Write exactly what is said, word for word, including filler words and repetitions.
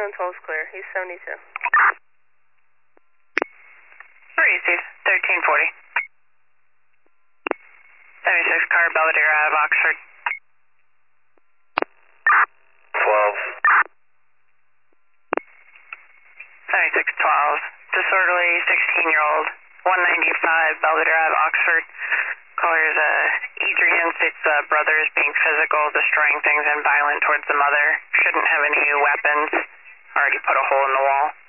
Island twelve is clear. He's seventy-two. Three, Steve. thirteen forty. seventy-six car, Belvedere out of Oxford. twelve. seventy-six twelve. Disorderly sixteen-year-old. one ninety-five, Belvedere out of Oxford. Caller's uh, Adrian states the brother is being physical, destroying things, and violent towards the mother. Shouldn't have any weapons. Already put a hole in the wall.